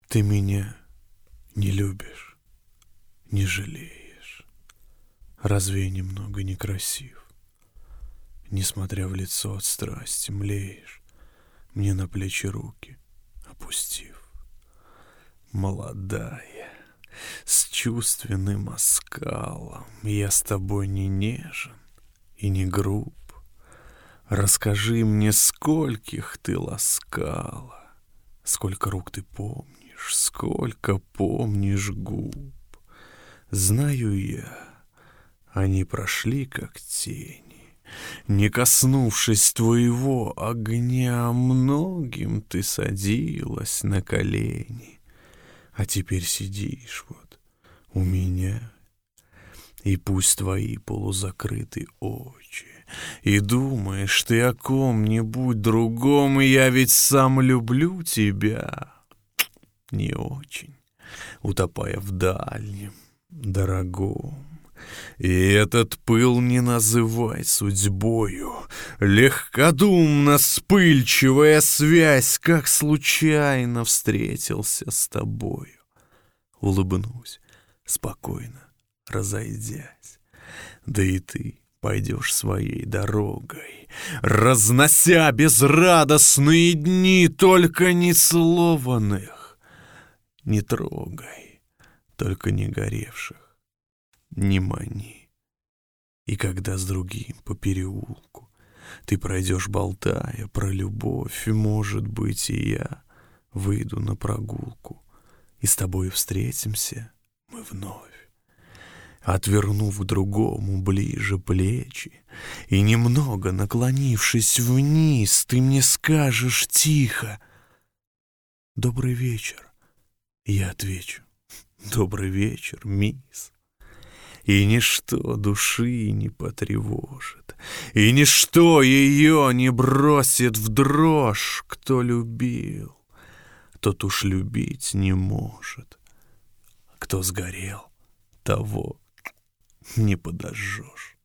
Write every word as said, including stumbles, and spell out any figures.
Ты меня не любишь, не жалеешь. Разве я немного некрасив? Несмотря в лицо от страсти, млеешь, мне на плечи руки опустив. Молодая, с чувственным оскалом, я с тобой не нежен и не груб. Расскажи мне, скольких ты ласкала, сколько рук ты помнишь, сколько помнишь губ. Знаю я, они прошли как тени, не коснувшись твоего огня. Многим ты садилась на колени, а теперь сидишь вот у меня. И пусть твои полузакрыты очи, и думаешь ты о ком-нибудь другом, и я ведь сам люблю тебя не очень, утопая в дальнем, дорогом. И этот пыл не называй судьбою, легкодумно вспыльчивая связь, как случайно встретился с тобою. Улыбнусь спокойно, разойдясь, да и ты пойдешь своей дорогой, разнося безрадостные дни. Только не целованных не трогай, только не горевших не мани. И когда с другим по переулку ты пройдешь, болтая про любовь, может быть, и я выйду на прогулку, и с тобой встретимся мы вновь. Отвернув к другому ближе плечи и немного наклонившись вниз, ты мне скажешь тихо: «Добрый вечер». Я отвечу: «Добрый вечер, мисс». И ничто души не потревожит, и ничто ее не бросит в дрожь. Кто любил, тот уж любить не может. Кто сгорел, того не подожжешь.